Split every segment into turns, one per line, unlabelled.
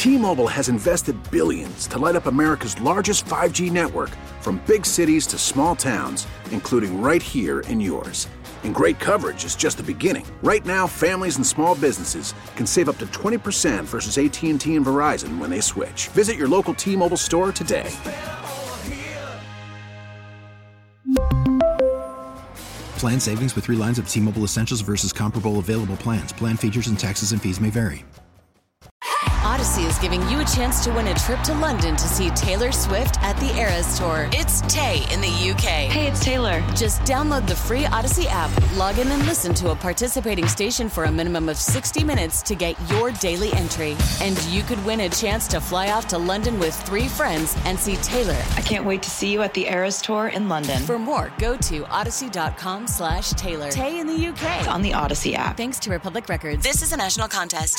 T-Mobile has invested billions to light up America's largest 5G network, from big cities to small towns, including right here in yours. And great coverage is just the beginning. Right now, families and small businesses can save up to 20% versus AT&T and Verizon when they switch. Visit your local T-Mobile store today.
Plan savings with 3 lines of T-Mobile Essentials versus comparable available plans. Plan features and taxes and fees may vary.
Odyssey is giving you a chance to win a trip to London to see Taylor Swift at the Eras Tour. It's Tay in the UK.
Hey, it's Taylor.
Just download the free Odyssey app, log in and listen to a participating station for a minimum of 60 minutes to get your daily entry. And you could win a chance to fly off to London with 3 friends and see Taylor.
I can't wait to see you at the Eras Tour in London.
For more, go to odyssey.com/Taylor. Tay in the UK.
It's on the Odyssey app.
Thanks to Republic Records. This is a national contest.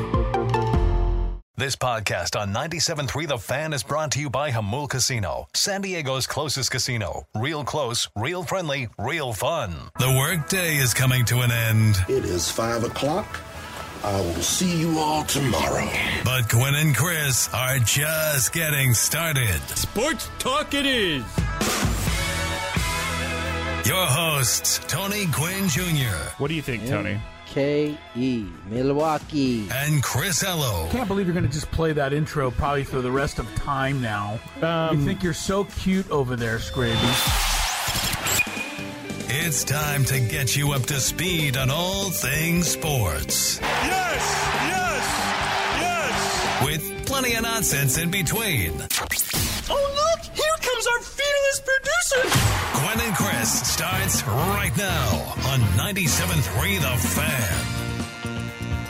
This podcast on 97.3 The Fan is brought to you by Jamul Casino, San Diego's closest casino. Real close, real friendly, real fun. The workday is coming to an end.
It is 5 o'clock. I will see you all tomorrow.
But Gwen and Chris are just getting started.
Sports talk it is.
Your hosts, Tony Gwynn Jr.
What do you think, Tony?
K.E. Milwaukee.
And Chris Ello.
Can't believe you're going to just play that intro probably for the rest of time now. You think you're so cute over there, Scraby.
It's time to get you up to speed on all things sports.
Yes!
With plenty of nonsense in between.
Oh, look! Here comes our fearless producer!
Gwen and Chris starts right now on 97.3 The Fan.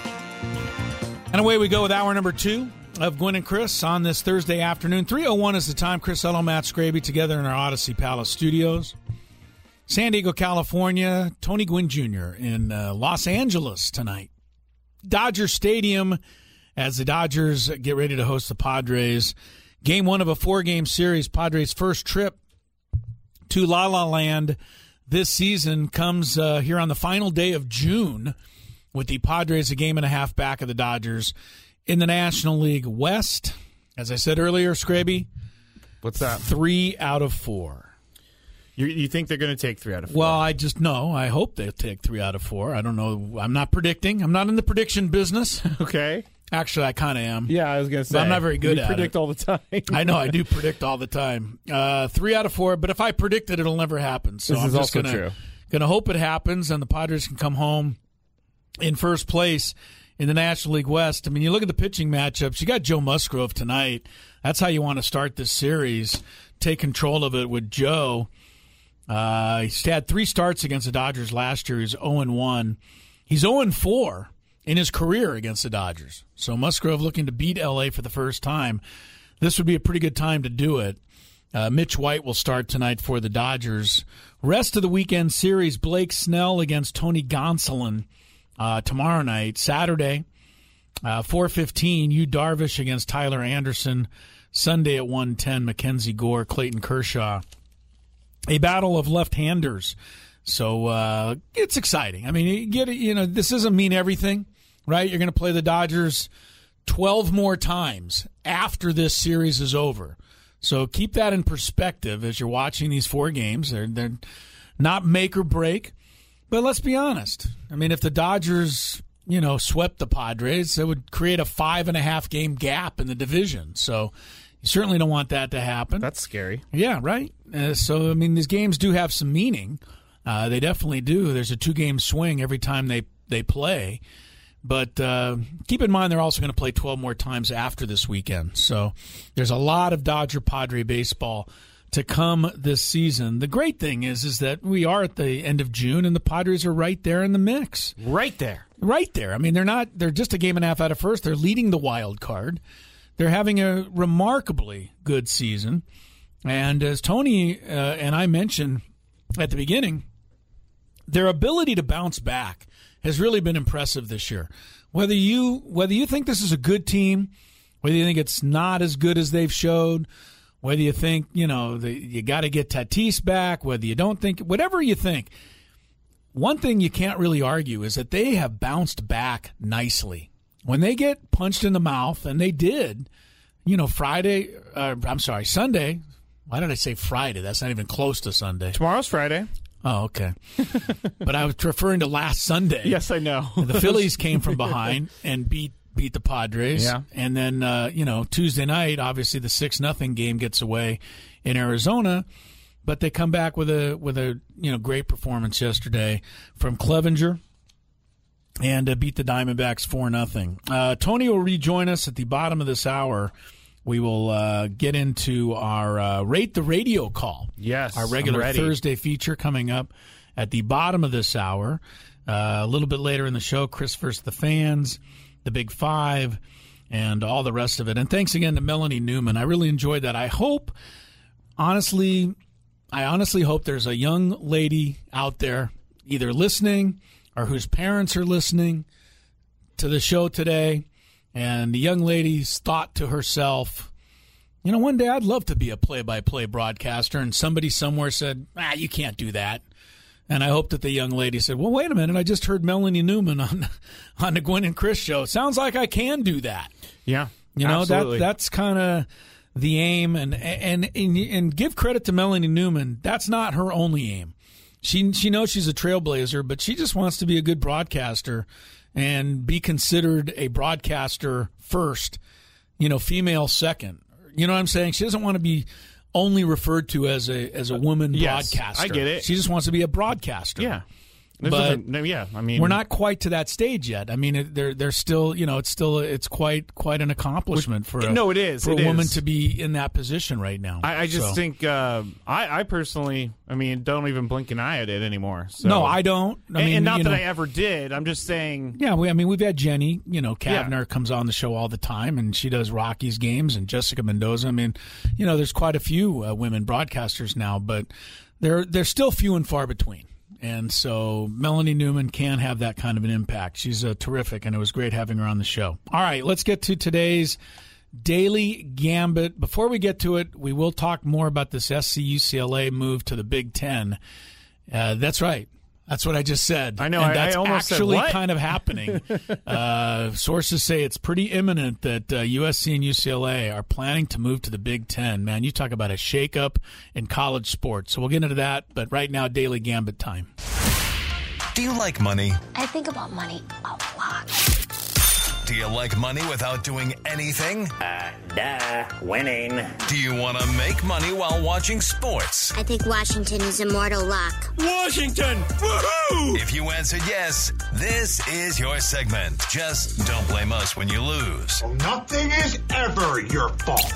And away we go with hour number 2 of Gwen and Chris on this Thursday afternoon. 3:01 is the time. Chris Ello, Matt Scraby together in our Odyssey Palace studios. San Diego, California. Tony Gwynn Jr. in Los Angeles tonight. Dodger Stadium as the Dodgers get ready to host the Padres. Game 1 of a 4-game series. Padres' first trip to La La Land this season comes here on the final day of June, with the Padres a game and a half back of the Dodgers in the National League West. As I said earlier, Scraby,
What's that?
3 out of 4.
You think they're going to take 3 out of 4?
Well, I just know. I hope they'll take 3 out of 4. I don't know. I'm not predicting. I'm not in the prediction business.
Okay.
Actually, I kind of am.
Yeah, I was going to say.
But I'm not very good at it.
You predict all the time.
I know. I do predict all the time. 3 out of 4. But if I predict it, it'll never happen. So
this
I'm
is
just
also true.
Going to hope it happens and the Padres can come home in first place in the National League West. I mean, you look at the pitching matchups. You got Joe Musgrove tonight. That's how you want to start this series. Take control of it with Joe. He's had 3 starts against the Dodgers last year. He's 0-1. He's 0-4 in his career against the Dodgers. So Musgrove looking to beat L.A. for the first time. This would be a pretty good time to do it. Mitch White will start tonight for the Dodgers. Rest of the weekend series, Blake Snell against Tony Gonsolin tomorrow night. Saturday, 4:15, Yu Darvish against Tyler Anderson. Sunday at 1:10, Mackenzie Gore, Clayton Kershaw. A battle of left-handers. So it's exciting. I mean, this doesn't mean everything, right? You're going to play the Dodgers 12 more times after this series is over. So keep that in perspective as you're watching these 4 games. They're not make or break. But let's be honest. I mean, if the Dodgers, swept the Padres, it would create a 5.5 game gap in the division. So you certainly don't want that to happen.
That's scary.
Yeah, right. So, I mean, these games do have some meaning. They definitely do. There's a 2-game swing every time they play. But keep in mind they're also going to play 12 more times after this weekend. So there's a lot of Dodger-Padre baseball to come this season. The great thing is that we are at the end of June, and the Padres are right there in the mix.
Right there.
Right there. I mean, they're just a game and a half out of first. They're leading the wild card. They're having a remarkably good season. And as Tony and I mentioned at the beginning, their ability to bounce back has really been impressive this year. Whether you think this is a good team, whether you think it's not as good as they've showed, whether you think, you got to get Tatis back, whether you don't think, whatever you think, one thing you can't really argue is that they have bounced back nicely when they get punched in the mouth, and they did, Sunday. Why did I say Friday? That's not even close to Sunday.
Tomorrow's Friday.
Oh, okay. But I was referring to last Sunday.
Yes, I know.
The Phillies came from behind and beat the Padres.
Yeah.
And then, Tuesday night, obviously the 6-0 game gets away in Arizona. But they come back with a great performance yesterday from Clevenger and beat the Diamondbacks 4-0. Tony will rejoin us at the bottom of this hour. We will get into our Rate the Radio call.
Yes,
our regular Thursday feature coming up at the bottom of this hour. A little bit later in the show, Chris versus the Fans, the Big Five, and all the rest of it. And thanks again to Melanie Newman. I really enjoyed that. I honestly hope there's a young lady out there either listening or whose parents are listening to the show today. And the young lady's thought to herself, one day I'd love to be a play-by-play broadcaster. And somebody somewhere said, you can't do that. And I hope that the young lady said, well, wait a minute. I just heard Melanie Newman on the Gwen and Chris show. It sounds like I can do that.
Yeah, absolutely.
That's kind of the aim. And give credit to Melanie Newman. That's not her only aim. She knows she's a trailblazer, but she just wants to be a good broadcaster and be considered a broadcaster first, female second. You know what I'm saying? She doesn't want to be only referred to as a woman broadcaster.
I get it.
She just wants to be a broadcaster.
Yeah.
But
we're
not quite to that stage yet. I mean, they're still, it's quite an accomplishment for a woman to be in that position right now.
I just think I personally, don't even blink an eye at it anymore. So.
No, I don't.
And not that I ever did. I'm just saying.
Yeah, we've had Jenny. Kavner comes on the show all the time, and she does Rockies games, and Jessica Mendoza. There's quite a few women broadcasters now, but they're still few and far between. And so Melanie Newman can have that kind of an impact. She's terrific, and it was great having her on the show. All right, let's get to today's Daily Gambit. Before we get to it, we will talk more about this SC-UCLA move to the Big Ten. That's right. That's what I just said.
I know.
And that's
I almost
actually
said, what?
kind of happening. Sources say it's pretty imminent that USC and UCLA are planning to move to the Big Ten. Man, you talk about a shakeup in college sports. So we'll get into that. But right now, Daily Gambit time.
Do you like money?
I think about money a lot.
Do you like money without doing anything?
Winning.
Do you want to make money while watching sports?
I think Washington is immortal luck.
Washington! Woohoo!
If you answered yes, this is your segment. Just don't blame us when you lose.
Well, nothing is ever your fault.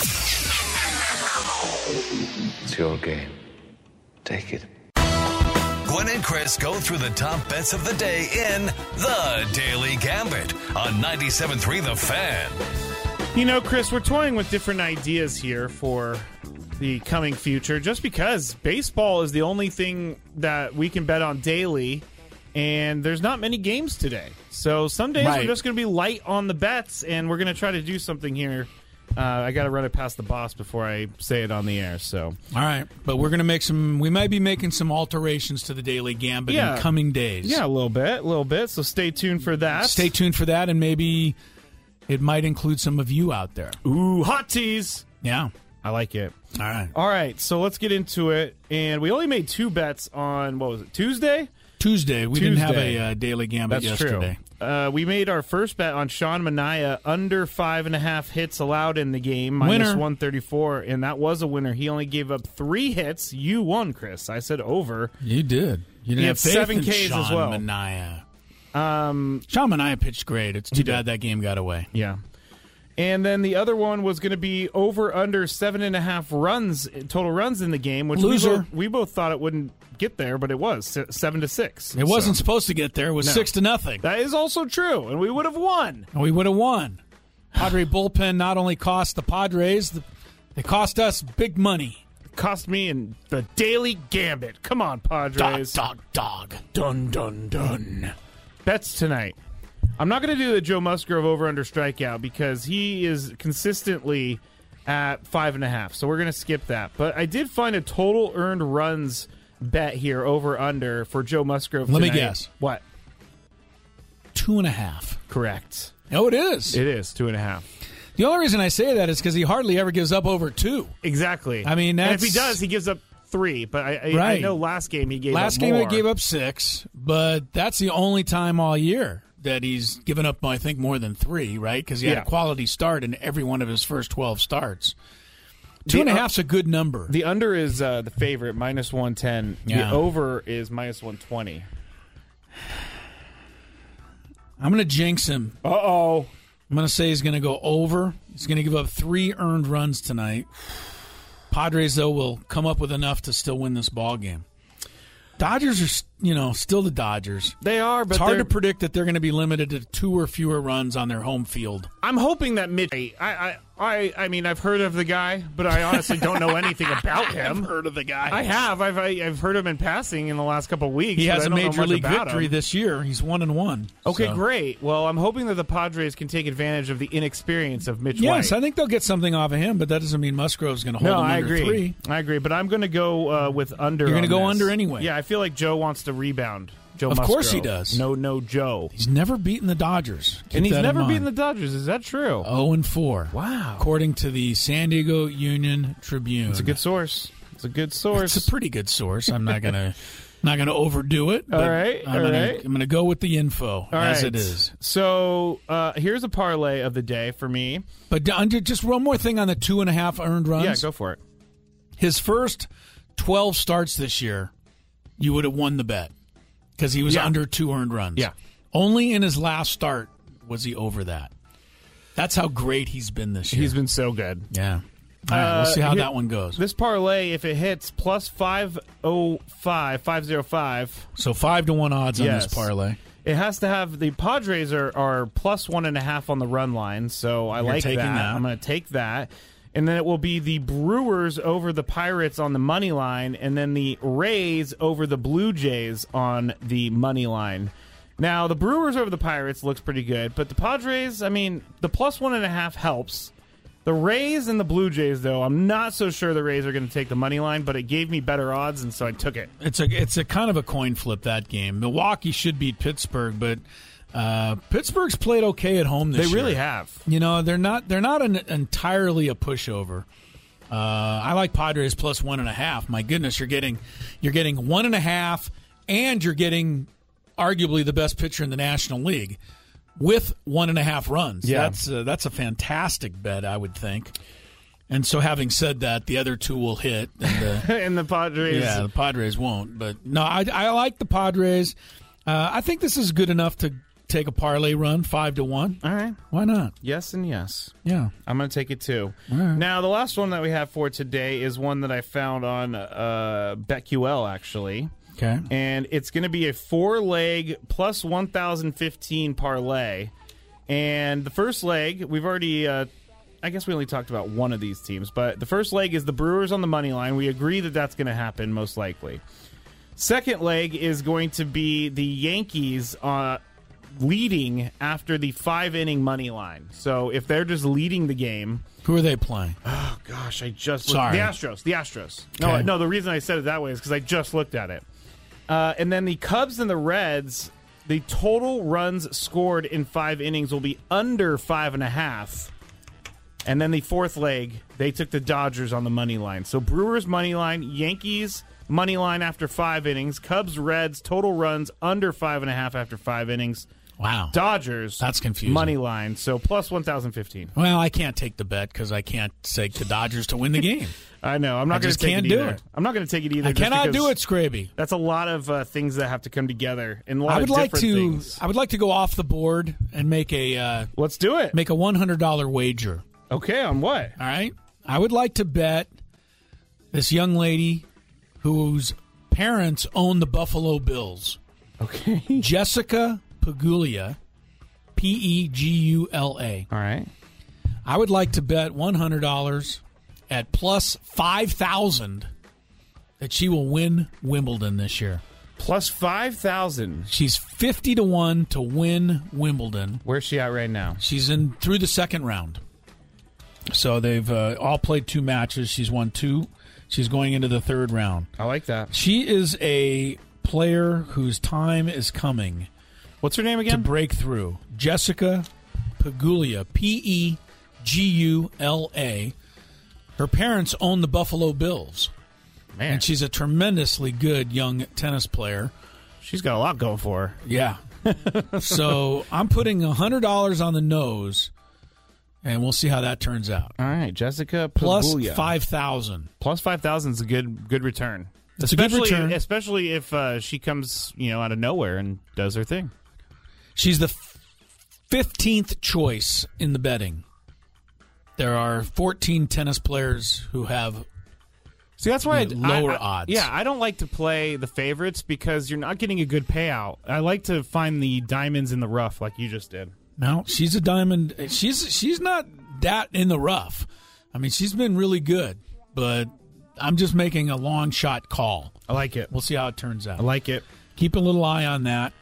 It's your game. Take it.
Gwen and Chris go through the top bets of the day in The Daily Gambit on 97.3 The Fan.
Chris, we're toying with different ideas here for the coming future just because baseball is the only thing that we can bet on daily, and there's not many games today. So some days we're just going to be light on the bets, and we're going to try to do something here. I got to run it past the boss before I say it on the air. So,
all right, but we're going to we might be making some alterations to the Daily Gambit in coming days.
Yeah, a little bit. So stay tuned for that. And
maybe it might include some of you out there.
Ooh, hot tease.
Yeah,
I like it.
All
right. So let's get into it. And we only made 2 bets on Tuesday.
We didn't have a Daily Gambit yesterday.
True. We made our first bet on Sean Manaea under 5.5 hits allowed in the game,
winner.
minus 134, and that was a winner. He only gave up 3 hits. You won, Chris. I said over.
You did. You didn't have
7 Ks
Sean
as well.
Manaea. Sean Manaea pitched great. It's too bad that game got away.
Yeah. And then the other one was going to be over under 7.5 runs, total runs in the game, which we both thought it wouldn't get there, but it was 7-6.
It wasn't supposed to get there. It was 6-0.
That is also true, and we would have won.
Padre bullpen not only cost the Padres, they cost us big money.
It cost me in the Daily Gambit. Come on, Padres.
Dog. Dun, dun, dun.
Bets tonight. I'm not going to do the Joe Musgrove over-under strikeout because he is consistently at 5.5, so we're going to skip that. But I did find a total earned runs bet here over-under for Joe Musgrove tonight.
Let me guess.
What?
2.5.
Correct.
Oh, it is.
It is 2.5.
The only reason I say that is because he hardly ever gives up over 2.
Exactly.
I mean,
and if he does, he gives up 3. But I know last game he gave up more.
Last game he gave up 6, but that's the only time all year that he's given up, I think, more than 3, right? Because he had a quality start in every one of his first 12 starts. 2.5's a good number.
The under is the favorite, minus 110.
Yeah.
The over is minus 120.
I'm going to jinx him.
Uh-oh.
I'm going to say he's going to go over. He's going to give up 3 earned runs tonight. Padres, though, will come up with enough to still win this ball game. Dodgers are, still the Dodgers.
They are, but
it's hard to predict that they're going to be limited to 2 or fewer runs on their home field.
I'm hoping that Mitch. I mean, I've heard of the guy, but I honestly don't know anything about him.
I've heard of the guy.
I have. I've heard him in passing in the last couple of weeks.
He has a major league victory
him.
this year. He's 1-1.
Okay, great. Well, I'm hoping that the Padres can take advantage of the inexperience of Mitch White.
Yes, I think they'll get something off of him, but that doesn't mean Musgrove's going to hold him under 3.
I agree, but I'm going to go with under.
You're going to go
this.
under anyway.
Yeah, I feel like Joe wants to rebound. Joe
of
Musgrove.
Course he does.
No, Joe.
He's never beaten the Dodgers.
And he's never beaten the Dodgers. Is that true?
0-4.
Wow.
According to the San Diego Union Tribune.
It's a good source. It's a pretty good source.
I'm not gonna overdo it.
All right.
I'm gonna go with the info as it is.
So here's a parlay of the day for me.
But just one more thing on the 2.5 earned runs.
Yeah, go for it.
His first 12 starts this year, you would have won the bet because he was under 2 earned runs.
Yeah.
Only in his last start was he over that. That's how great he's been this year.
He's been so good.
Yeah. All right, we'll see how that one goes.
This parlay, if it hits plus 505.
So 5-1 odds on this parlay.
It has to have the Padres are plus 1.5 on the run line, so I like that. I'm going to take that. And then it will be the Brewers over the Pirates on the money line, and then the Rays over the Blue Jays on the money line. Now, the Brewers over the Pirates looks pretty good, but the Padres, I mean, the plus 1.5 helps. The Rays and the Blue Jays, though, I'm not so sure the Rays are going to take the money line, but it gave me better odds, and so I took it.
It's a kind of a coin flip, that game. Milwaukee should beat Pittsburgh, but Pittsburgh's played okay at home this year.
They really have.
They're not entirely a pushover. I like Padres plus 1.5. My goodness, you're getting 1.5, and you're getting arguably the best pitcher in the National League with 1.5 runs.
Yeah.
That's a fantastic bet, I would think. And so, having said that, the other 2 will hit, and
and the Padres.
Yeah, the Padres won't. But no, I like the Padres. I think this is good enough to take a parlay run, 5-1.
All right.
Why not?
Yes and yes.
Yeah.
I'm going to take it too.
All right.
Now, the last one that we have for today is one that I found on BetQL, actually.
Okay.
And it's going to be a 4-leg plus 1,015 parlay. And the first leg, we've already, I guess we only talked about one of these teams, but the first leg is the Brewers on the money line. We agree that that's going to happen, most likely. Second leg is going to be the Yankees leading after the 5-inning money line. So if they're just leading the game.
Who are they playing?
Oh, gosh, I just
Sorry.
The Astros.
Okay.
No, the reason I said it that way is because I just looked at it. And then the Cubs and the Reds, the total runs scored in 5 innings will be under 5.5. And then the fourth leg, they took the Dodgers on the money line. So Brewers money line, Yankees money line after 5 innings, Cubs, Reds, total runs under 5.5 after 5 innings.
Wow.
Dodgers.
That's confusing.
Money line. So plus 1,015.
Well, I can't take the bet because I can't say the Dodgers to win the game.
I know. I'm not going to take it either. I'm not going to take it either.
I cannot do it, Scraby.
That's a lot of things that have to come together in a lot
I would
of
like
different
to.
things.
I would like to go off the board and make a.
Let's do it.
Make a $100 wager.
Okay, on what?
All right. I would like to bet this young lady whose parents own the Buffalo Bills.
Okay.
Jessica Pegula, Pegula.
All right.
I would like to bet $100 at plus 5,000 that she will win Wimbledon this year.
Plus 5,000.
She's 50-1 to win Wimbledon.
Where's she at right now?
She's in through the second round. So they've all played 2 matches. She's won 2. She's going into the third round.
I like that.
She is a player whose time is coming.
What's her name again?
To break through. Jessica Pegula, Pegula. Her parents own the Buffalo Bills.
Man.
And she's a tremendously good young tennis player.
She's got a lot going for her.
Yeah. So I'm putting $100 on the nose, and we'll see how that turns out.
All right, Jessica Pegula.
Plus 5,000.
Plus 5,000 is a good return.
It's a good return.
Especially if she comes, out of nowhere and does her thing.
She's the 15th choice in the betting. There are 14 tennis players who have
that's why
lower odds.
Yeah, I don't like to play the favorites because you're not getting a good payout. I like to find the diamonds in the rough like you just did.
No, she's a diamond. She's not that in the rough. I mean, she's been really good, but I'm just making a long shot call.
I like it.
We'll see how it turns out.
I like it.
Keep a little eye on that.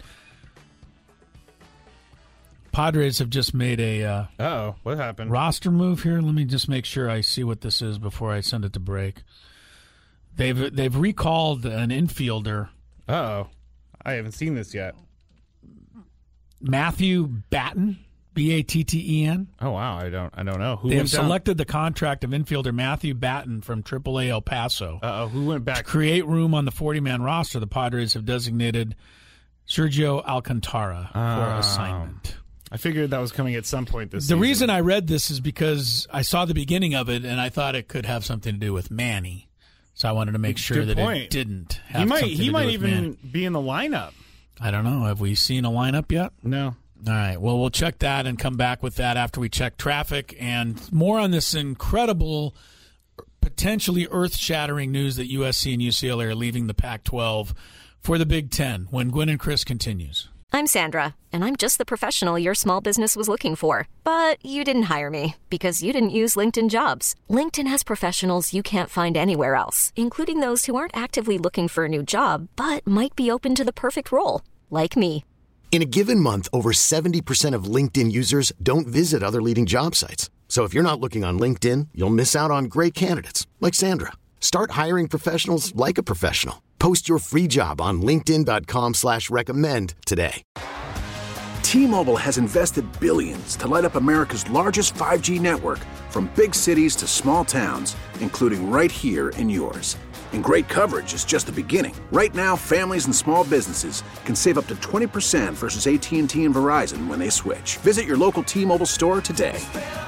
Padres have just made a
what happened?
Roster move here. Let me just make sure I see what this is before I send it to break. They've recalled an infielder.
I haven't seen this yet.
Matthew Batten, Batten.
Oh wow, I don't know.
They have selected the contract of infielder Matthew Batten from AAA El Paso.
Who went back
to create room on the 40-man roster? The Padres have designated Sergio Alcantara for assignment.
I figured that was coming at some point this season.
The reason I read this is because I saw the beginning of it, and I thought it could have something to do with Manny. So I wanted to make sure that it didn't have something to do with
He might even
Manny.
be in the lineup.
I don't know. Have we seen a lineup yet?
No.
All right. Well, we'll check that and come back with that after we check traffic and more on this incredible, potentially earth-shattering news that USC and UCLA are leaving the Pac-12 for the Big Ten when Gwen and Chris continues.
I'm Sandra, and I'm just the professional your small business was looking for. But you didn't hire me because you didn't use LinkedIn Jobs. LinkedIn has professionals you can't find anywhere else, including those who aren't actively looking for a new job, but might be open to the perfect role, like me.
In a given month, over 70% of LinkedIn users don't visit other leading job sites. So if you're not looking on LinkedIn, you'll miss out on great candidates like Sandra. Start hiring professionals like a professional. Post your free job on linkedin.com/recommend today.
T-Mobile has invested billions to light up America's largest 5G network from big cities to small towns, including right here in yours. And great coverage is just the beginning. Right now, families and small businesses can save up to 20% versus AT&T and Verizon when they switch. Visit your local T-Mobile store today.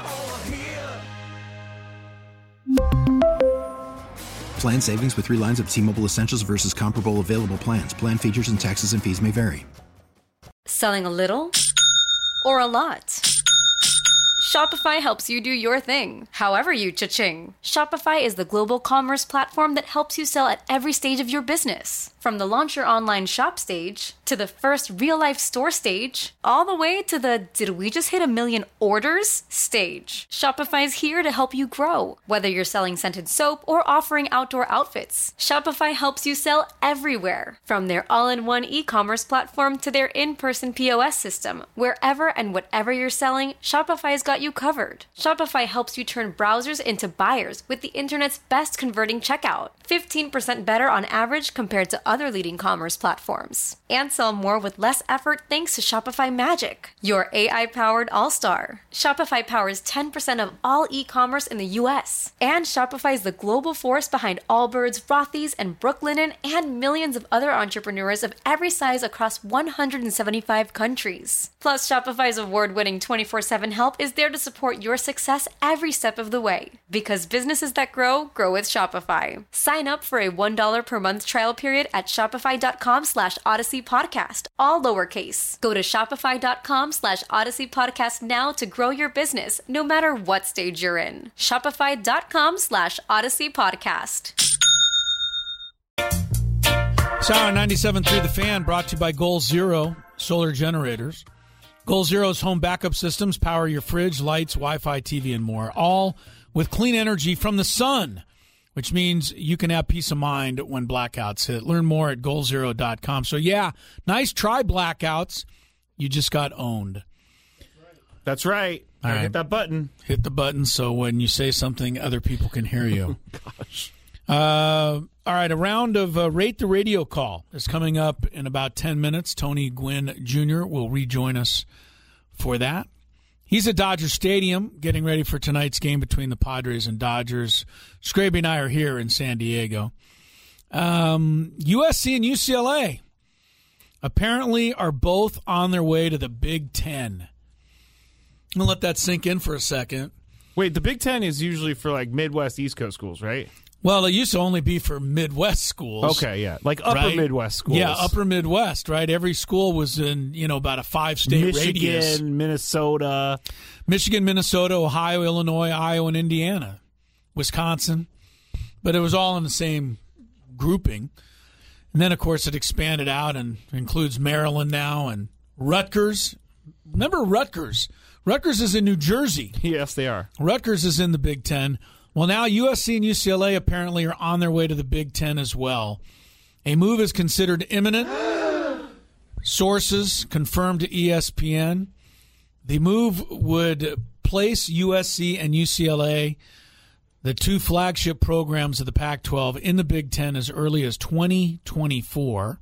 Plan savings with 3 lines of T-Mobile Essentials versus comparable available plans. Plan features and taxes and fees may vary.
Selling a little or a lot? Shopify helps you do your thing, however you cha-ching. Shopify is the global commerce platform that helps you sell at every stage of your business. From the launch your online shop stage, to the first real-life store stage, all the way to the did we just hit 1 million orders stage. Shopify's here to help you grow. Whether you're selling scented soap or offering outdoor outfits, Shopify helps you sell everywhere. From their all-in-one e-commerce platform to their in-person POS system, wherever and whatever you're selling, Shopify's got you covered. Shopify helps you turn browsers into buyers with the internet's best converting checkout. 15% better on average compared to other leading commerce platforms. And sell more with less effort thanks to Shopify Magic, your AI-powered all-star. Shopify powers 10% of all e-commerce in the U.S. And Shopify is the global force behind Allbirds, Rothy's, and Brooklinen, and millions of other entrepreneurs of every size across 175 countries. Plus, Shopify's award-winning 24/7 help is there to support your success every step of the way. Because businesses that grow, grow with Shopify. Sign up for a $1 per month trial period at shopify.com/Odyssey Podcast, all lowercase. Go to shopify.com/Odyssey Podcast now to grow your business, no matter what stage you're in. Shopify.com/Odyssey Podcast.
Sound 97.3 The Fan, brought to you by Goal Zero Solar Generators. Goal Zero's home backup systems power your fridge, lights, Wi-Fi, TV, and more, all with clean energy from the sun, which means you can have peace of mind when blackouts hit. Learn more at goalzero.com. So, yeah, nice try, blackouts. You just got owned.
That's right.
All right.
Hit that button.
Hit the button so when you say something, other people can hear you.
Gosh.
All right, a round of Rate the Radio Call is coming up in about 10 minutes. Tony Gwynn Jr. will rejoin us for that. He's at Dodger Stadium getting ready for tonight's game between the Padres and Dodgers. Scraby and I are here in San Diego. USC and UCLA apparently are both on their way to the Big Ten. I'm going to let that sink in for a second.
Wait, the Big Ten is usually for like Midwest, East Coast schools, right?
Well, it used to only be for Midwest schools.
Okay, yeah. Like upper Midwest schools.
Yeah, upper Midwest, right? Every school was in, about a 5-state radius. Michigan, Minnesota, Ohio, Illinois, Iowa, and Indiana. Wisconsin. But it was all in the same grouping. And then, of course, it expanded out and includes Maryland now and Rutgers. Remember Rutgers? Rutgers is in New Jersey.
Yes, they are.
Rutgers is in the Big Ten. Well, now USC and UCLA apparently are on their way to the Big Ten as well. A move is considered imminent. Sources confirmed to ESPN. The move would place USC and UCLA, the two flagship programs of the Pac-12, in the Big Ten as early as 2024.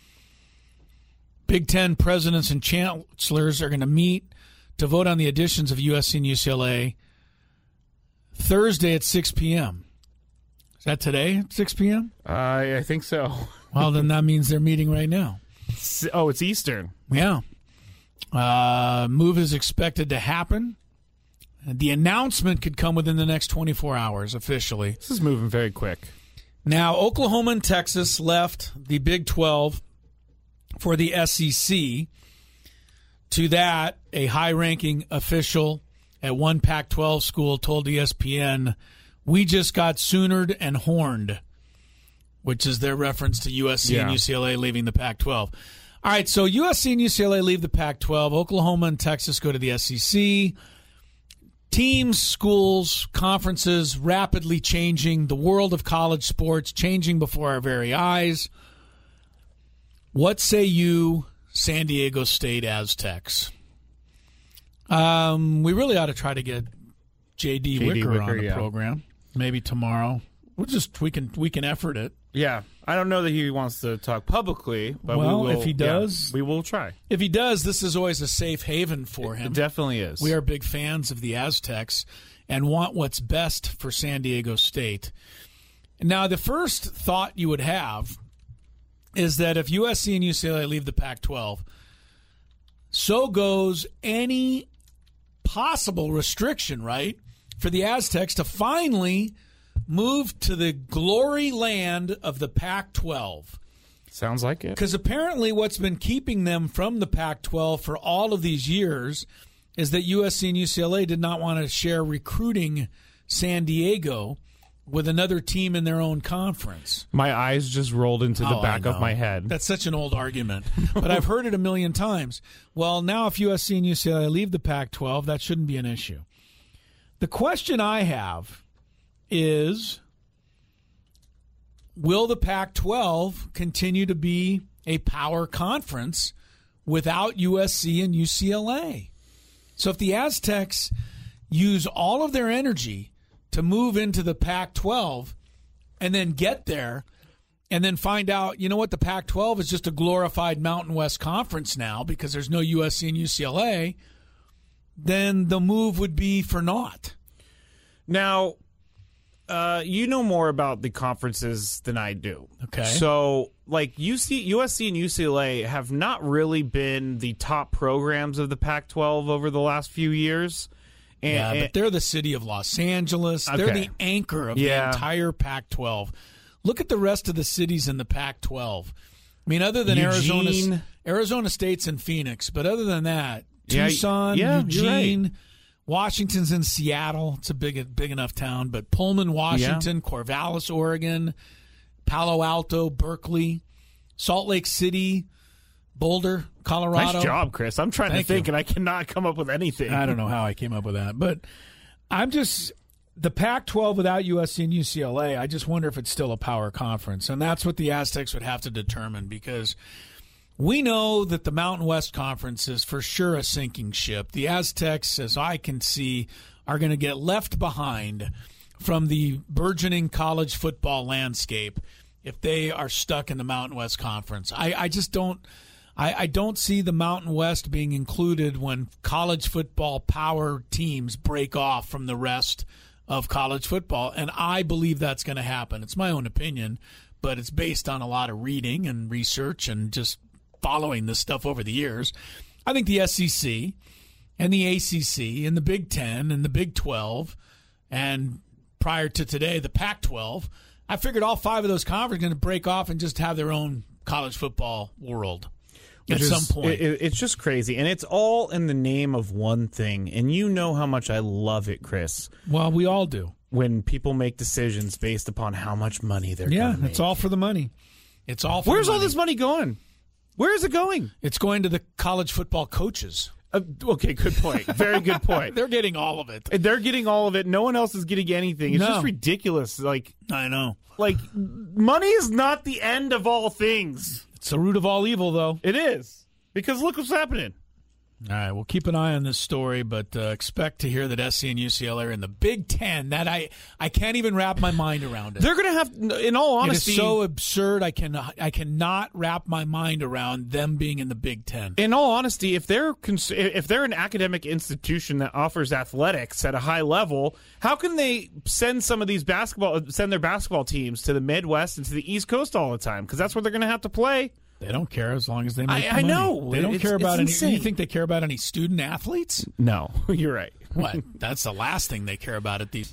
Big Ten presidents and chancellors are going to meet to vote on the additions of USC and UCLA Thursday at 6 p.m. Is that today at 6 p.m.?
I think so.
Well, then that means they're meeting right now.
Oh, it's Eastern.
Yeah. Move is expected to happen. The announcement could come within the next 24 hours officially.
This is moving very quick.
Now, Oklahoma and Texas left the Big 12 for the SEC. To that, a high-ranking official at one Pac-12 school told ESPN, "We just got Soonered and horned," which is their reference to USC and UCLA leaving the Pac-12. All right, so USC and UCLA leave the Pac-12. Oklahoma and Texas go to the SEC. Teams, schools, conferences rapidly changing. The world of college sports changing before our very eyes. What say you, San Diego State Aztecs? We really ought to try to get J.D. Wicker on the program. Maybe tomorrow. We can effort it.
Yeah, I don't know that he wants to talk publicly, but
if he does,
we will try.
If he does, this is always a safe haven for him.
It definitely is.
We are big fans of the Aztecs and want what's best for San Diego State. Now, the first thought you would have is that if USC and UCLA leave the Pac-12, so goes any possible restriction, right, for the Aztecs to finally move to the glory land of the Pac-12.
Sounds like it.
Because apparently what's been keeping them from the Pac-12 for all of these years is that USC and UCLA did not want to share recruiting San Diego with another team in their own conference.
My eyes just rolled into the back of my head.
That's such an old argument, but I've heard it a million times. Well, now if USC and UCLA leave the Pac-12, that shouldn't be an issue. The question I have is, will the Pac-12 continue to be a power conference without USC and UCLA? So if the Aztecs use all of their energy to move into the Pac-12 and then get there and then find out, you know what, the Pac-12 is just a glorified Mountain West Conference now because there's no USC and UCLA, then the move would be for naught.
Now, you know more about the conferences than I do.
Okay.
So, like, USC and UCLA have not really been the top programs of the Pac-12 over the last few years.
But they're the city of Los Angeles. Okay. They're the anchor of the entire Pac-12. Look at the rest of the cities in the Pac-12. I mean, other than Arizona State's in Phoenix, but other than that, Tucson, Eugene, Washington's in Seattle. It's a big enough town. But Pullman, Washington, Corvallis, Oregon, Palo Alto, Berkeley, Salt Lake City, Boulder, Colorado.
Nice job, Chris. I'm trying to think, and I cannot come up with anything.
I don't know how I came up with that. But the Pac-12 without USC and UCLA, I just wonder if it's still a power conference. And that's what the Aztecs would have to determine, because we know that the Mountain West Conference is for sure a sinking ship. The Aztecs, as I can see, are going to get left behind from the burgeoning college football landscape if they are stuck in the Mountain West Conference. I just don't I don't see the Mountain West being included when college football power teams break off from the rest of college football, and I believe that's going to happen. It's my own opinion, but it's based on a lot of reading and research and just following this stuff over the years. I think the SEC and the ACC and the Big Ten and the Big 12 and prior to today, the Pac-12, I figured all 5 of those conferences are going to break off and just have their own college football world. At some point.
It's just crazy. And it's all in the name of one thing. And you know how much I love it, Chris.
Well, we all do.
When people make decisions based upon how much money they're going to make.
It's all for the money. It's all for
Where's
the
all
money.
this money going? Where is it going?
It's going to the college football coaches.
Okay, good point. Very good point.
They're getting all of it.
They're getting all of it. No one else is getting anything. It's
No.
just ridiculous. Like,
I know.
Like, money is not the end of all things.
It's the root of all evil, though.
It is. Because look what's happening.
All right, we'll keep an eye on this story, but expect to hear that SC and UCLA are in the Big Ten. That I can't even wrap my mind around it.
They're going to have, in all honesty...
It is so absurd, I cannot wrap my mind around them being in the Big Ten.
In all honesty, if they're an academic institution that offers athletics at a high level, how can they send their basketball teams to the Midwest and to the East Coast all the time? Because that's where they're going to have to play.
They don't care as long as they make the
I
money.
know.
They don't care about any.
insane.
You think they care about any student athletes?
No, you're right.
What? That's the last thing they care about at these.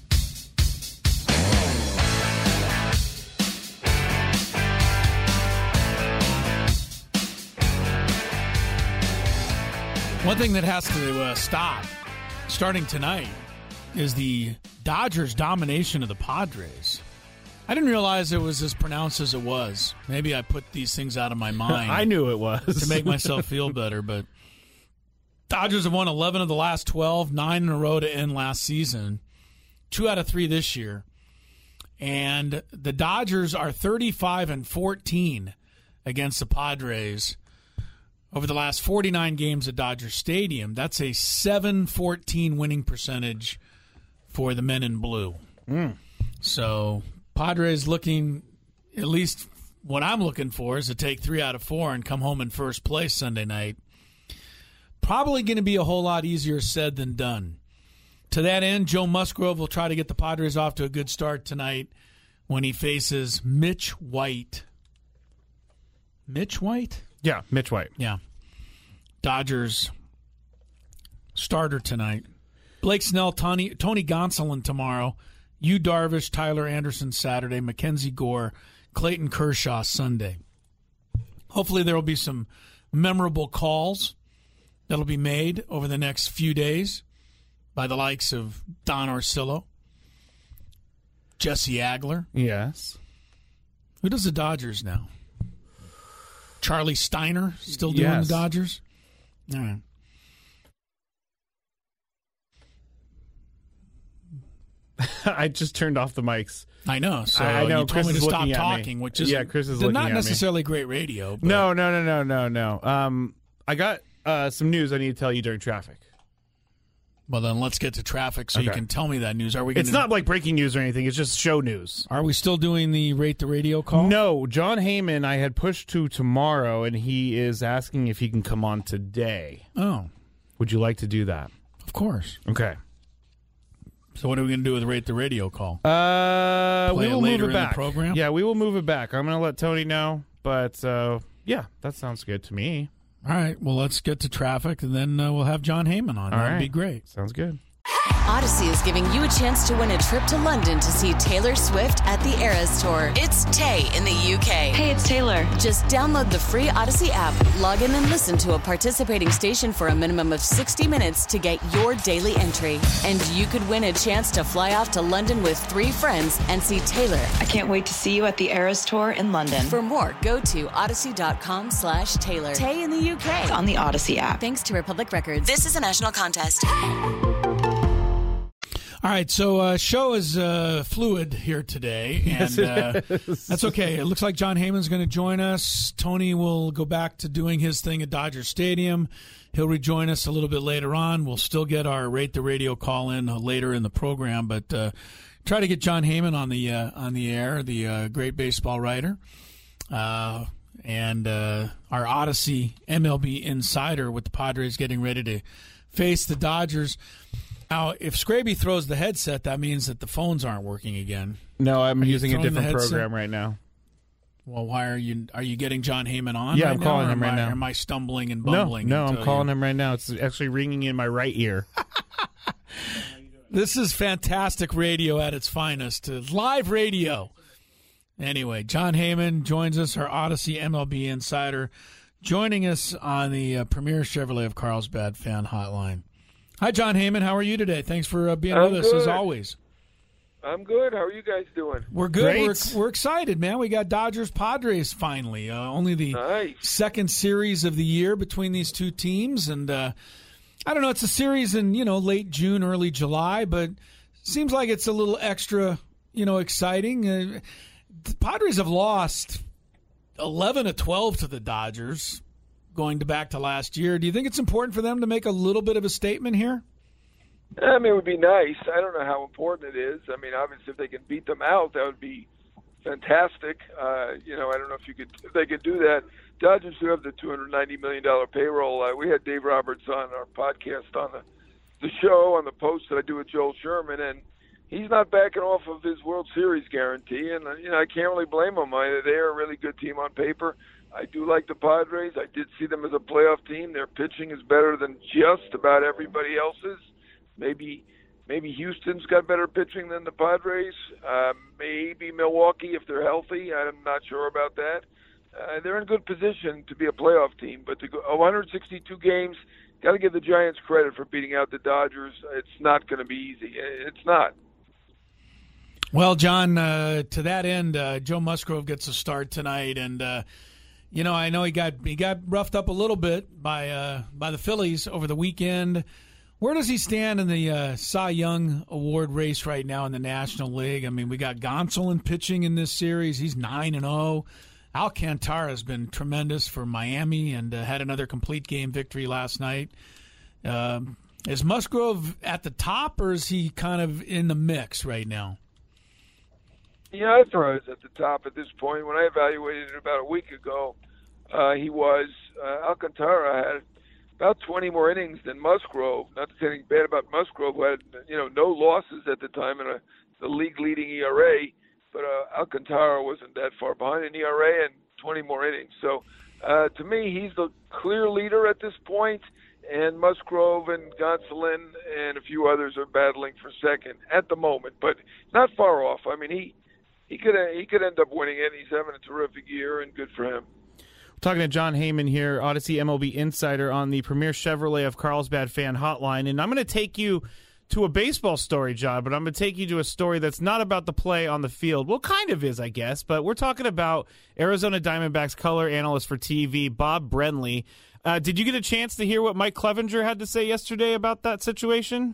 One thing that has to stop, starting tonight, is the Dodgers' domination of the Padres. I didn't realize it was as pronounced as it was. Maybe I put these things out of my mind.
I knew it was.
To make myself feel better, but Dodgers have won 11 of the last 12, 9 in a row to end last season, 2 out of 3 this year. And the Dodgers are 35-14 against the Padres over the last 49 games at Dodger Stadium. That's a 7-14 winning percentage for the men in blue. So Padres looking, at least what I'm looking for, is to take 3 out of 4 and come home in first place Sunday night. Probably going to be a whole lot easier said than done. To that end, Joe Musgrove will try to get the Padres off to a good start tonight when he faces Mitch White. Mitch White?
Yeah, Mitch White.
Yeah. Dodgers starter tonight. Blake Snell, Tony Gonsolin tomorrow. Yu Darvish, Tyler Anderson Saturday, Mackenzie Gore, Clayton Kershaw Sunday. Hopefully there will be some memorable calls that'll be made over the next few days by the likes of Don Orsillo, Jesse Agler.
Yes.
Who does the Dodgers now? Charlie Steiner still doing the Dodgers? All right.
I just turned off the mics.
I know. So
I know.
you told
Chris
me to
is
stop
looking at
talking,
me.
which is
Chris is looking
not
at me.
necessarily great radio. But
No. I got some news I need to tell you during traffic.
Well, then let's get to traffic so you can tell me that news. Are we?
It's not like breaking news or anything. It's just show news.
Are we still doing the Rate the Radio call?
No. John Heyman I had pushed to tomorrow, and he is asking if he can come on today.
Oh.
Would you like to do that?
Of course.
Okay.
So what are we going to do with Rate the Radio call?
We will move it back.
In the program?
Yeah, we will move it back. I'm going to let Tony know, but yeah, that sounds good to me.
All right. Well, let's get to traffic, and then we'll have John Heyman on. That'd be great.
Sounds good.
Odyssey is giving you a chance to win a trip to London to see Taylor Swift at the Eras Tour. It's Tay in the UK.
Hey, it's Taylor.
Just download the free Odyssey app, log in and listen to a participating station for a minimum of 60 minutes to get your daily entry. And you could win a chance to fly off to London with 3 friends and see Taylor.
I can't wait to see you at the Eras Tour in London.
For more, go to odyssey.com/Taylor. Tay in the UK.
It's on the Odyssey app.
Thanks to Republic Records. This is a national contest.
All right, so show is fluid here today, and that's okay. It looks like John Heyman's going to join us. Tony will go back to doing his thing at Dodger Stadium. He'll rejoin us a little bit later on. We'll still get our Rate the Radio call in later in the program, but try to get John Heyman on the air, the great baseball writer. and our Odyssey MLB insider with the Padres getting ready to face the Dodgers. Now, if Scraby throws the headset, that means that the phones aren't working again.
No, I'm using a different program right now.
Well, why are you getting John Heyman on?
Yeah,
right
I'm calling him right now.
Or am I stumbling and bumbling?
No, I'm calling him right now. It's actually ringing in my right ear.
This is fantastic radio at its finest. Live radio. Anyway, John Heyman joins us, our Odyssey MLB insider, joining us on the Premier Chevrolet of Carlsbad fan hotline. Hi, John Heyman. How are you today? Thanks for being with us, as always.
I'm good. How are you guys doing?
We're good. We're excited, man. We got Dodgers-Padres finally. Only the second series of the year between these two teams. And I don't know, it's a series in, late June, early July, but seems like it's a little extra, exciting. The Padres have lost 11-12 to the Dodgers going back to last year. Do you think it's important for them to make a little bit of a statement here?
I mean, it would be nice. I don't know how important it is. I mean, obviously, if they can beat them out, that would be fantastic. I don't know if they could do that. Dodgers do have the $290 million payroll. We had Dave Roberts on our podcast on the show, on the post that I do with Joel Sherman, and he's not backing off of his World Series guarantee, and I can't really blame him. They are a really good team on paper. I do like the Padres. I did see them as a playoff team. Their pitching is better than just about everybody else's. Maybe Houston's got better pitching than the Padres. Maybe Milwaukee if they're healthy. I'm not sure about that. They're in good position to be a playoff team, but to go 162 games, got to give the Giants credit for beating out the Dodgers. It's not going to be easy. It's not.
Well, John, to that end, Joe Musgrove gets a start tonight, and I know he got roughed up a little bit by the Phillies over the weekend. Where does he stand in the Cy Young Award race right now in the National League? I mean, we got Gonsolin pitching in this series. He's 9-0. Alcantara has been tremendous for Miami and had another complete game victory last night. Is Musgrove at the top, or is he kind of in the mix right now?
Yeah, I thought he was at the top at this point. When I evaluated it about a week ago, he was. Alcantara had about 20 more innings than Musgrove. Not to say anything bad about Musgrove, who had no losses at the time and the league-leading ERA, but Alcantara wasn't that far behind in ERA and 20 more innings. So to me, he's the clear leader at this point, and Musgrove and Gonsolin and a few others are battling for second at the moment, but not far off. I mean, he could end up winning it. He's having a terrific year, and good for him.
Talking to John Heyman here, Odyssey MLB insider on the Premier Chevrolet of Carlsbad fan hotline. And I'm going to take you to a baseball story, John, but I'm going to take you to a story that's not about the play on the field. Well, kind of is, I guess, but we're talking about Arizona Diamondbacks color analyst for TV, Bob Brenly. Did you get a chance to hear what Mike Clevenger had to say yesterday about that situation?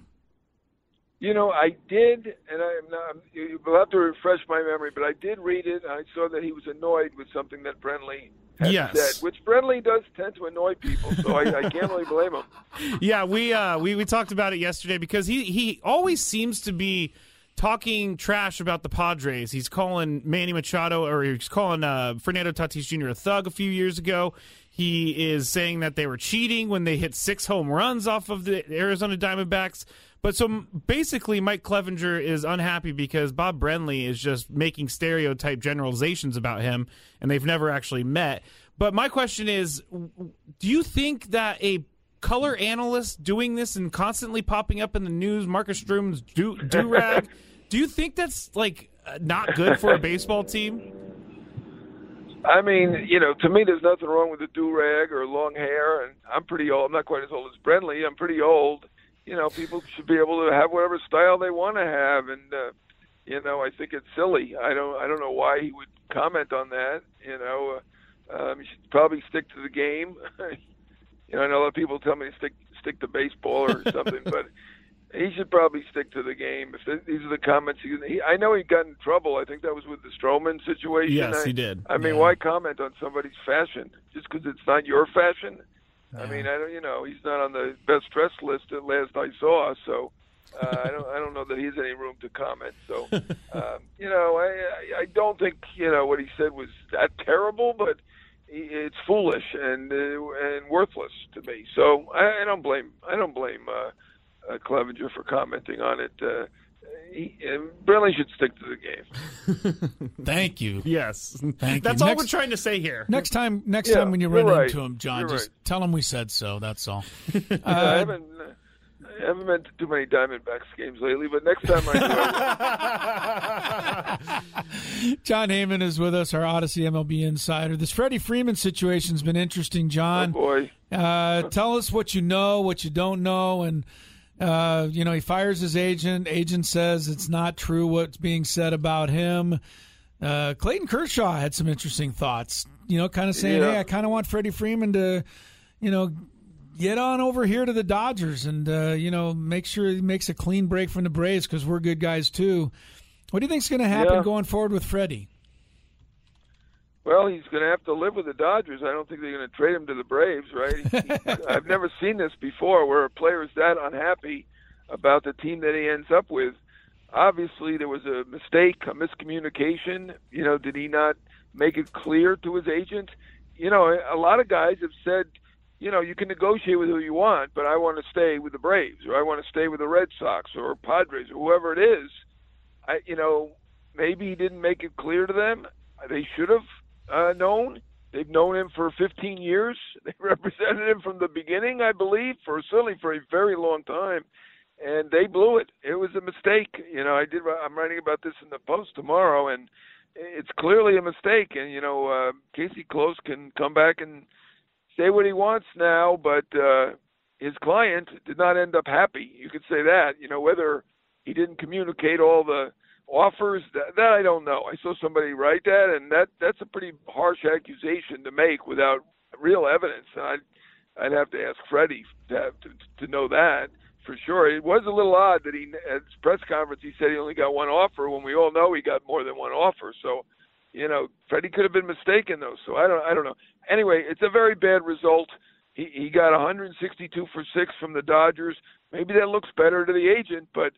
I did, and you'll have to refresh my memory, but I did read it. I saw that he was annoyed with something that Brenly had said, which Brenly does tend to annoy people, so I can't really blame him.
Yeah, we talked about it yesterday because he always seems to be talking trash about the Padres. He's calling Manny Machado, or he's calling Fernando Tatis Jr. a thug a few years ago. He is saying that they were cheating when they hit 6 home runs off of the Arizona Diamondbacks. But so basically, Mike Clevenger is unhappy because Bob Brenly is just making stereotype generalizations about him, and they've never actually met. But my question is, do you think that a color analyst doing this and constantly popping up in the news, Marcus Stroman's do-rag, do you think that's, not good for a baseball team?
I mean, to me, there's nothing wrong with a do-rag or long hair, and I'm pretty old. I'm not quite as old as Brenly. I'm pretty old. People should be able to have whatever style they want to have, and I think it's silly. I don't know why he would comment on that. He should probably stick to the game. I know a lot of people tell me to stick to baseball or something, but he should probably stick to the game. If these are the comments I know he got in trouble. I think that was with the Stroman situation.
Yes, he did.
I mean, why comment on somebody's fashion just because it's not your fashion? I mean, I don't. He's not on the best dressed list at last I saw, so I don't know that he has any room to comment. So, I don't think what he said was that terrible, but it's foolish and worthless to me. So I don't blame Clevenger for commenting on it. Brenly should stick to the game.
Thank you.
Yes.
Thank
That's
you.
all we're trying to say here.
Next time when you run into him, John, just tell him we said so. That's all.
I haven't been to too many Diamondbacks games lately, but next time I do.
John Heyman is with us, our Odyssey MLB insider. This Freddie Freeman situation's been interesting, John.
Oh, boy.
Tell us what you know, what you don't know, and he fires his agent. Agent says it's not true what's being said about him. Clayton Kershaw had some interesting thoughts, kind of saying, hey, I kind of want Freddie Freeman to, get on over here to the Dodgers and, make sure he makes a clean break from the Braves because we're good guys too. What do you think is going to happen going forward with Freddie?
Well, he's going to have to live with the Dodgers. I don't think they're going to trade him to the Braves, right? I've never seen this before where a player is that unhappy about the team that he ends up with. Obviously, there was a mistake, a miscommunication. Did he not make it clear to his agent? A lot of guys have said, you can negotiate with who you want, but I want to stay with the Braves, or I want to stay with the Red Sox or Padres or whoever it is. Maybe he didn't make it clear to them. They should have known. They've known him for 15 years. They represented him from the beginning, I believe, certainly for a very long time, and they blew it. It was a mistake. I'm writing about this in the Post tomorrow, and it's clearly a mistake. And Casey Close can come back and say what he wants now, but his client did not end up happy. You could say that. Whether he didn't communicate all the offers, that I don't know. I saw somebody write that, and that's a pretty harsh accusation to make without real evidence. I'd have to ask Freddie to know that for sure. It was a little odd that at his press conference he said he only got one offer when we all know he got more than one offer. So, Freddie could have been mistaken though. So I don't know. Anyway, it's a very bad result. He got 162 for 6 from the Dodgers. Maybe that looks better to the agent, but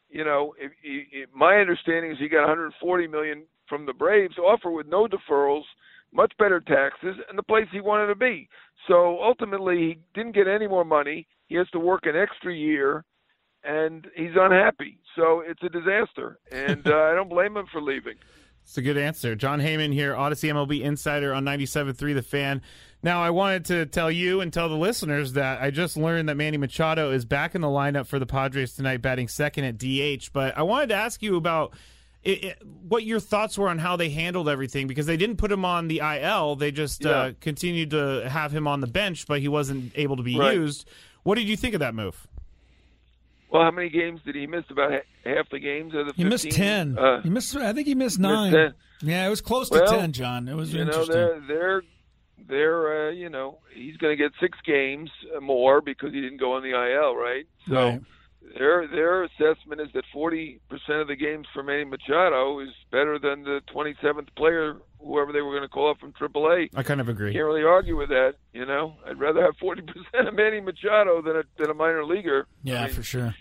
my understanding is he got $140 million from the Braves offer with no deferrals, much better taxes, and the place he wanted to be. So ultimately, he didn't get any more money. He has to work an extra year, and he's unhappy. So it's a disaster, and I don't blame him for leaving.
It's a good answer. John Heyman here, Odyssey MLB insider on 97.3 The Fan. Now, I wanted to tell you and tell the listeners that I just learned that Manny Machado is back in the lineup for the Padres tonight, batting second at DH. But I wanted to ask you about what your thoughts were on how they handled everything, because they didn't put him on the IL. They just continued to have him on the bench, but he wasn't able to be used. What did you think of that move?
Well, how many games did he miss? About half the games of the 15?
He missed 10. I think he missed 9. Yeah, it was close to 10, John. It was interesting.
They're he's going to get 6 games more because he didn't go on the IL, right? So their assessment is that 40% of the games for Manny Machado is better than the 27th player, whoever they were going to call up from AAA.
I kind of agree.
Can't really argue with that. I'd rather have 40% of Manny Machado than a minor leaguer.
Yeah, for sure.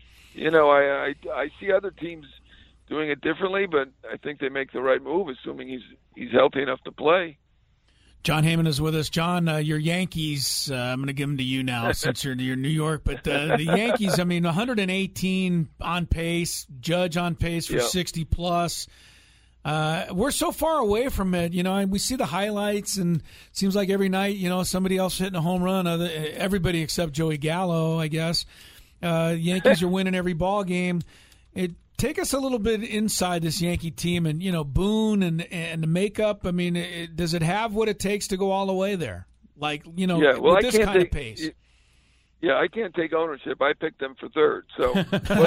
I see other teams doing it differently, but I think they make the right move, assuming he's healthy enough to play.
John Heyman is with us. John, your Yankees, I'm going to give them to you now since you're New York. But the Yankees, 118 on pace, Judge on pace for 60-plus. We're so far away from it. We see the highlights, and it seems like every night, somebody else hitting a home run, everybody except Joey Gallo, I guess. Yankees are winning every ball game. Take us a little bit inside this Yankee team and, Boone and the makeup. Does it have what it takes to go all the way there? With this kind of pace?
I can't take ownership. I picked them for third, so what do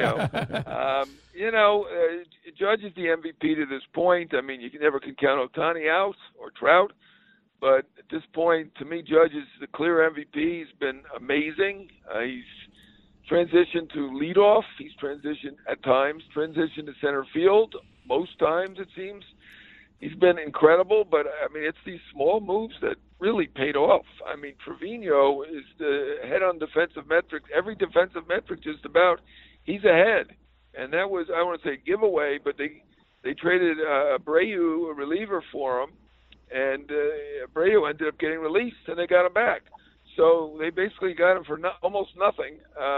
I know? Judge is the MVP to this point. You never can count Ohtani out or Trout, but at this point, to me, Judge is the clear MVP. He's been amazing. He's transitioned to leadoff. He's transitioned to center field. Most times, it seems. He's been incredible, but, it's these small moves that really paid off. Trevino is the head on defensive metrics. Every defensive metric just about, he's ahead. And that was, I want to say giveaway, but they traded Abreu, a reliever, for him. and Abreu ended up getting released, and they got him back. So they basically got him for almost nothing.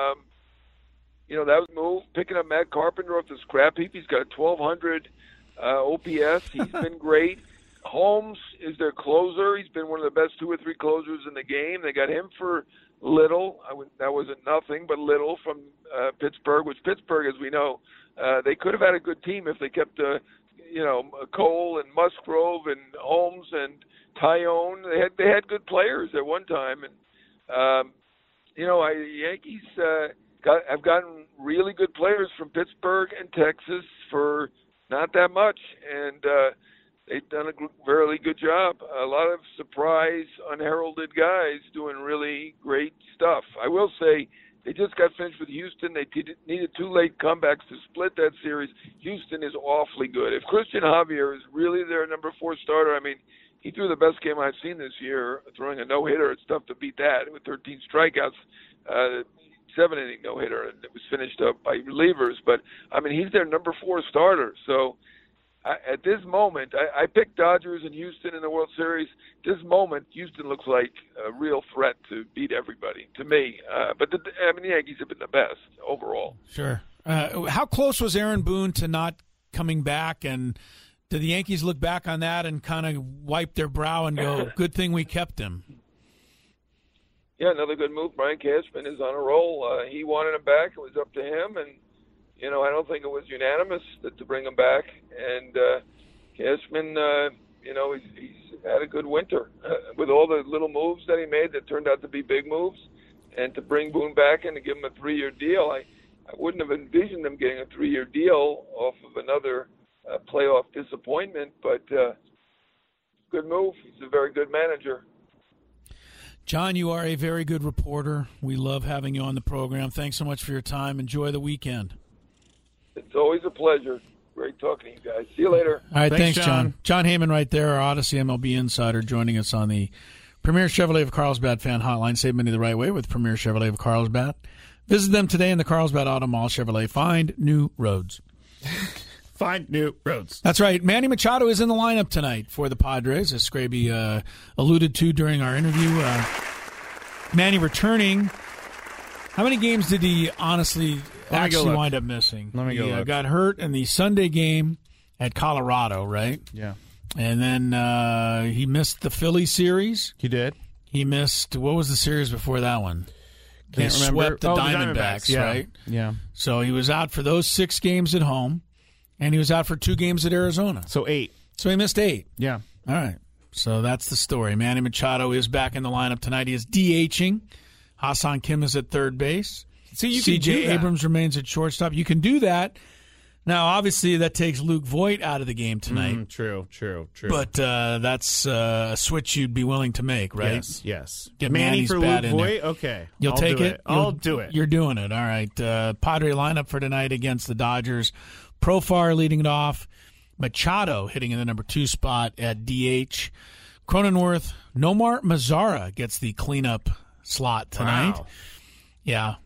That was a move. Picking up Matt Carpenter off the scrap heap. He's got a 1,200 OPS. He's been great. Holmes is their closer. He's been one of the best 2 or 3 closers in the game. They got him for little. That wasn't nothing, but little from Pittsburgh, which Pittsburgh, as we know, they could have had a good team if they kept, Cole and Musgrove and Holmes and Tyone. They had good players at one time. And, Yankees have gotten really good players from Pittsburgh and Texas for not that much. And they've done a really good job. A lot of surprise, unheralded guys doing really great stuff. I will say they just got finished with Houston. They needed 2 late comebacks to split that series. Houston is awfully good. If Christian Javier is really their number 4 starter, I mean, he threw the best game I've seen this year, throwing a no-hitter. It's tough to beat that with 13 strikeouts. 7-inning no-hitter, and it was finished up by relievers. But, I mean, he's their number 4 starter. So, at this moment, I picked Dodgers and Houston in the World Series. This moment, Houston looks like a real threat to beat everybody, to me. But the Yankees have been the best overall.
Sure. How close was Aaron Boone to not coming back? And did the Yankees look back on that and kind of wipe their brow and go, good thing we kept him?
Yeah, another good move. Brian Cashman is on a roll. He wanted him back. It was up to him, and I don't think it was unanimous to bring him back. And Cashman, he's had a good winter with all the little moves that he made that turned out to be big moves. And to bring Boone back and to give him a 3-year deal, I wouldn't have envisioned him getting a 3-year deal off of another playoff disappointment. But good move. He's a very good manager.
John, you are a very good reporter. We love having you on the program. Thanks so much for your time. Enjoy the weekend.
It's always a pleasure. Great talking to you guys. See you later.
All right, thanks, John. John Heyman right there, our Odyssey MLB insider, joining us on the Premier Chevrolet of Carlsbad fan hotline. Save money the right way with Premier Chevrolet of Carlsbad. Visit them today in the Carlsbad Auto Mall. Chevrolet. Find new roads.
Find new roads.
That's right. Manny Machado is in the lineup tonight for the Padres, as Scraby alluded to during our interview. Manny returning. How many games did he honestly wind up missing?
Let me go look.
He got hurt in the Sunday game at Colorado, right?
Yeah.
And then he missed the Philly series.
He did.
He missed, what was the series before that one?
Can't
they
remember.
Swept the Diamondbacks,
yeah.
right?
Yeah.
So he was out for those 6 games at home, and he was out for 2 games at Arizona.
So 8.
So he missed 8.
Yeah.
All right. So that's the story. Manny Machado is back in the lineup tonight. He is DHing. Hassan Kim is at third base. C.J. Abrams remains at shortstop. You can do that. Now, obviously, that takes Luke Voit out of the game tonight.
True.
But that's a switch you'd be willing to make, right?
Yes.
Get
Manny
Manny's
for
bat
Luke
in
Voit?
there.
Okay.
You'll take it?
I'll do it.
You're doing it. All right. Padre lineup for tonight against the Dodgers. Profar leading it off. Machado hitting in the number 2 spot at DH. Cronenworth, Nomar Mazara gets the cleanup slot tonight.
Wow.
Yeah.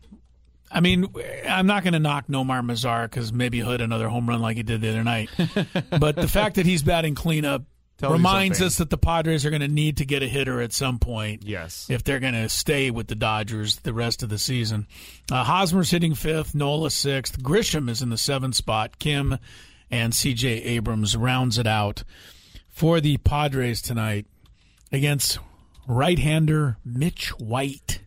I mean, I'm not going to knock Nomar Mazara because maybe he'll hit another home run like he did the other night. But the fact that he's batting cleanup reminds us that the Padres are going to need to get a hitter at some point.
Yes.
If they're going to stay with the Dodgers the rest of the season. Hosmer's hitting 5th, Nola 6th. Grisham is in the 7th spot. Kim and C.J. Abrams rounds it out for the Padres tonight against right-hander Mitch White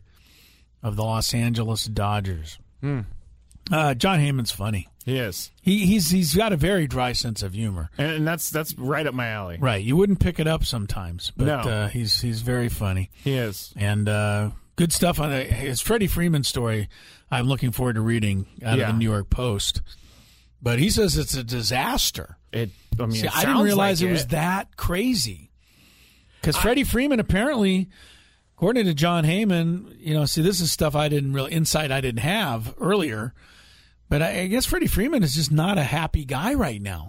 of the Los Angeles Dodgers. John Heyman's funny.
He is.
He's got a very dry sense of humor,
and that's right up my alley.
Right, you wouldn't pick it up sometimes, but
no.
He's very funny.
He is,
and good stuff on his Freddie Freeman story. I'm looking forward to reading out of the New York Post. But he says it's a disaster.
I
didn't realize it was that crazy. Because Freddie Freeman apparently, according to John Heyman, this is stuff insight I didn't have earlier. But I guess Freddie Freeman is just not a happy guy right now.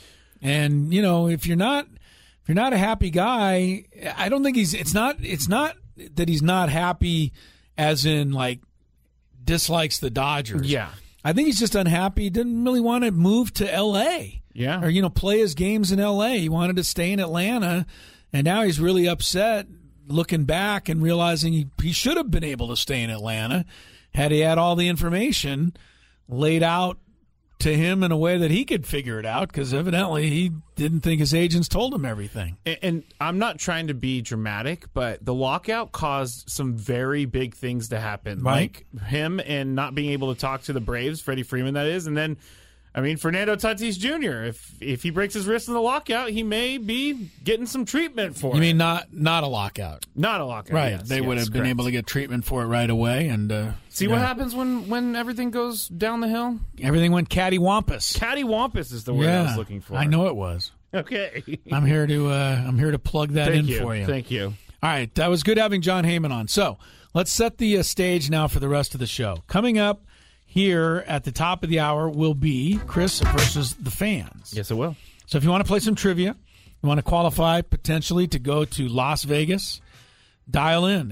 And if you're not a happy guy, I don't think it's not that he's not happy as in like dislikes the Dodgers.
Yeah.
I think he's just unhappy. He didn't really want to move to L.A.
Yeah.
Or, play his games in L.A. He wanted to stay in Atlanta And now he's really upset looking back and realizing he should have been able to stay in Atlanta had he had all the information laid out to him in a way that he could figure it out, because evidently he didn't think his agents told him everything.
And I'm not trying to be dramatic, but the lockout caused some very big things to happen.
Right.
Like him and not being able to talk to the Braves, Freddie Freeman, that is. And then, I mean, Fernando Tatis Jr., if he breaks his wrist in the lockout, he may be getting some treatment for it.
You mean not a lockout?
Not a lockout,
right.
Yes,
They would have been able to get treatment for it right away. And
see what happens when everything goes down the hill?
Everything went cattywampus.
Cattywampus is the word I was looking for.
I know it was.
Okay.
I'm here to plug that for you.
Thank you.
All right. That was good having Jon Heyman on. So let's set the stage now for the rest of the show. Coming up here at the top of the hour will be Chris versus the fans.
Yes, it will.
So if you want to play some trivia, you want to qualify potentially to go to Las Vegas, dial in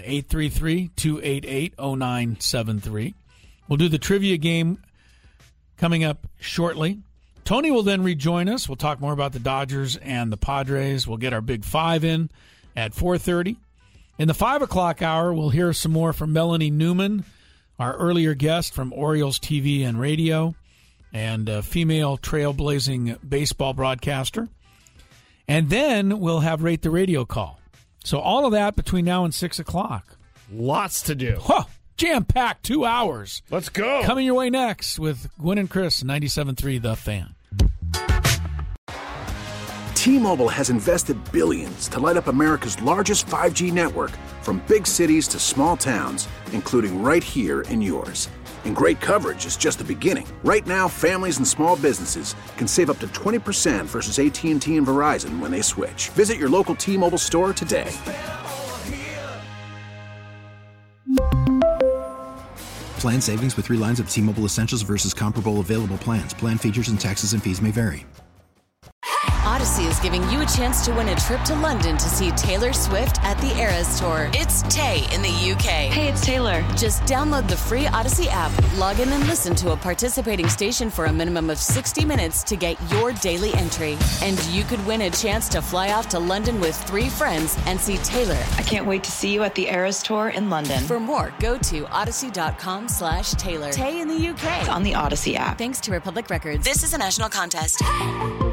833-288-0973. We'll do the trivia game coming up shortly. Tony will then rejoin us. We'll talk more about the Dodgers and the Padres. We'll get our Big Five in at 4:30. In the 5 o'clock hour, we'll hear some more from Melanie Newman, our earlier guest from Orioles TV and radio, and a female trailblazing baseball broadcaster. And then we'll have Rate the Radio call. So all of that between now and 6 o'clock.
Lots to do.
Huh, jam-packed 2 hours.
Let's go.
Coming your way next with Gwen and Chris, 97.3 The Fan.
T-Mobile has invested billions to light up America's largest 5G network, from big cities to small towns, including right here in yours. And great coverage is just the beginning. Right now, families and small businesses can save up to 20% versus AT&T and Verizon when they switch. Visit your local T-Mobile store today.
Plan savings with 3 lines of T-Mobile Essentials versus comparable available plans. Plan features and taxes and fees may vary.
Odyssey is giving you a chance to win a trip to London to see Taylor Swift at the Eras Tour. It's Tay in the UK.
Hey, it's Taylor.
Just download the free Odyssey app, log in and listen to a participating station for a minimum of 60 minutes to get your daily entry. And you could win a chance to fly off to London with 3 friends and see Taylor.
I can't wait to see you at the Eras Tour in London.
For more, go to odyssey.com/Taylor. Tay in the UK.
It's on the Odyssey app.
Thanks to Republic Records. This is a national contest.